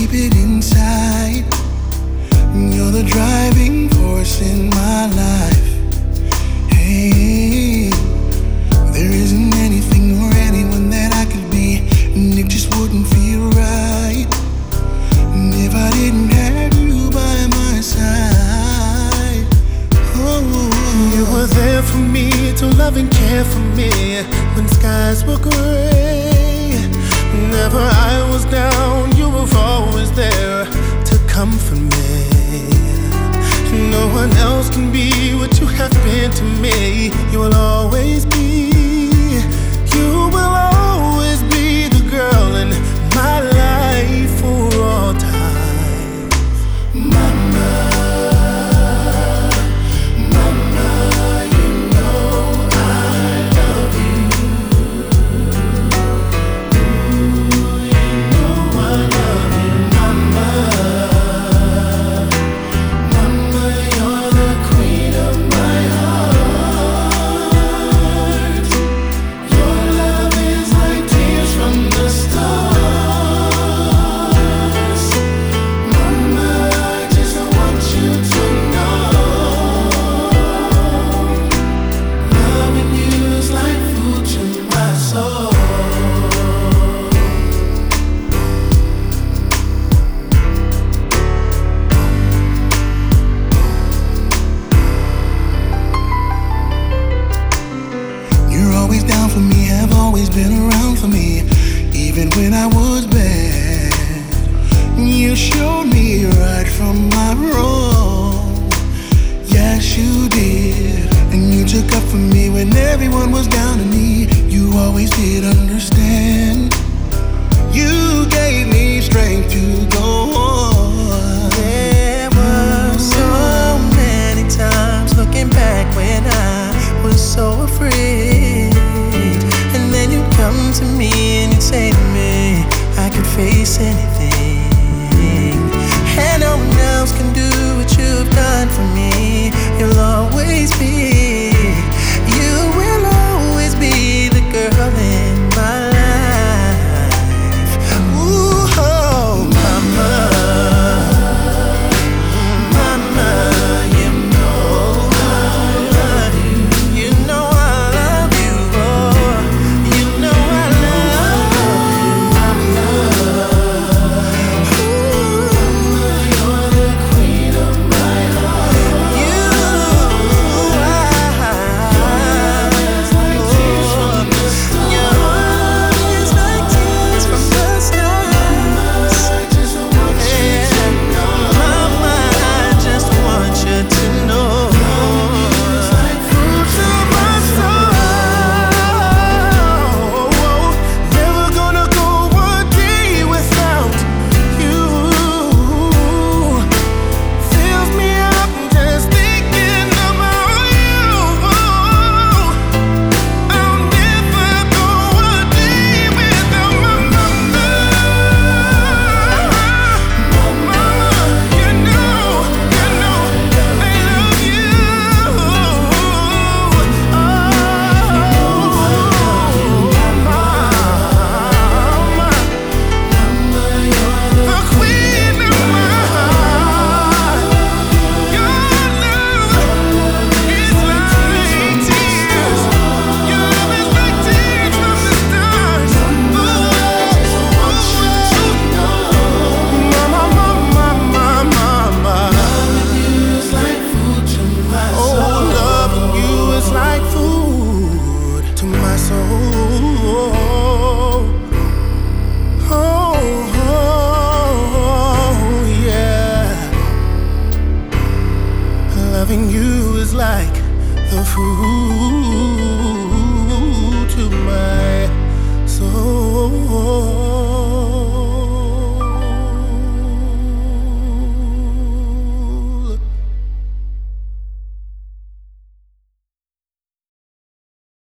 keep it inside. You're the driving force in my life. Hey, there isn't anything or anyone that I could be, and it just wouldn't feel right if I didn't have you by my side. Oh, you were there for me to love and care for me when skies were gray. Whenever I was down, you were always there to comfort me. No one else can be what you have been to me. You will always be, you will always be the girl in my life for all time. Mama, mama, you know I love you. Ooh, you know I love you, mama. Mama, you're the queen of my heart. Your love is like tears from the stars. Mama, I just want you to know, loving you is like food to my soul. You're always down for me, have always been around for me, even when I was bad. You showed me right from my wrong. Yes, you did. And you took up for me when everyone was down on me. You always did understand. You gave me